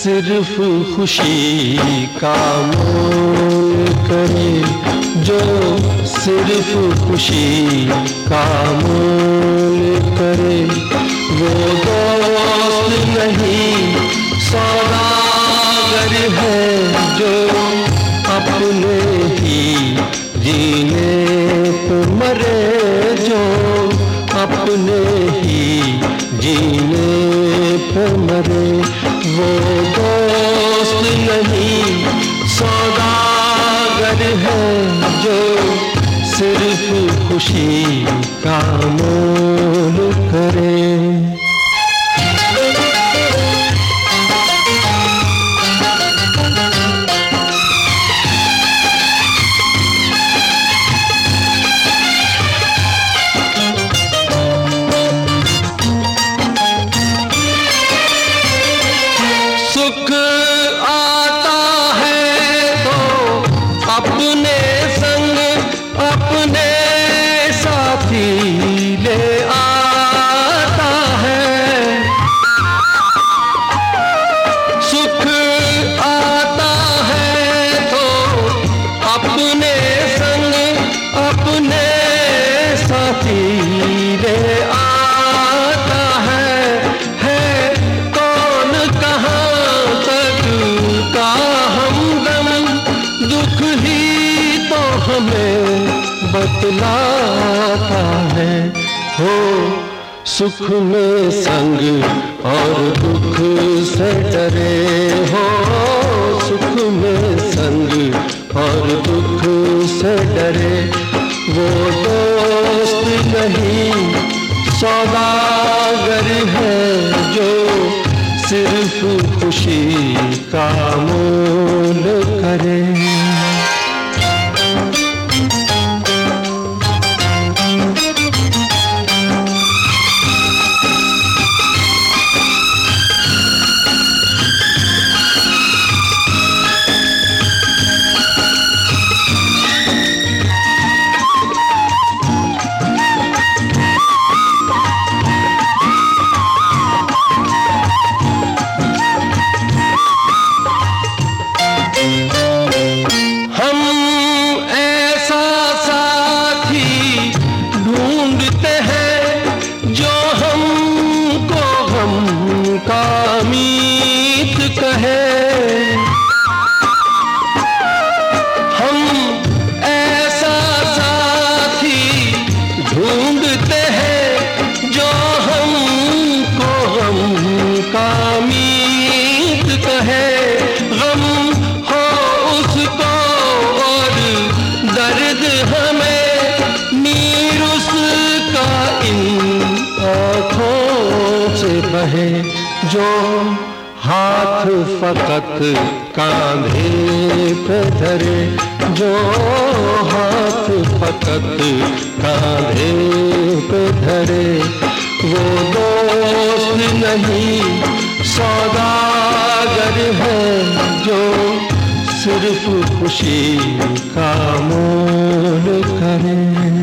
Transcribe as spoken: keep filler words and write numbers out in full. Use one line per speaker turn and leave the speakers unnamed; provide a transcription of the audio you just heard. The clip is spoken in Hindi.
सिर्फ खुशी का मोल करे, जो सिर्फ खुशी का मोल करे, वो दोस्त नहीं सौदागर है, जो अपने ही जीने पे मरे, जो अपने ही जीने पे मरे, वो दोस्त नहीं सौदागर है, जो सिर्फ खुशी का मोल करे। सुख आता है तो अपने संग अपने साथी ले आता है, सुख आता है तो अपने संग अपने साथी ले आता है, है कौन कहाँ तक का हमदम, दुख ही तो हमें बतलाता है, हो सुख में संग और दुख से डरे, हो सुख में संग और दुख से डरे, वो दोस्त नहीं सौदागर है, जो सिर्फ खुशी का मोल करे। मीत कहे हम ऐसा साथी ढूंढते हैं, जो हमको गम का मीत कहे, गम हो उसको और दर्द हमें, नीर उसका इन आँखों से बहे, जो हाथ फकत कांधे पे धरे, जो हाथ फकत कांधे पे धरे, वो दोस्त नहीं सौदागर है, जो सिर्फ खुशी का मोल करे।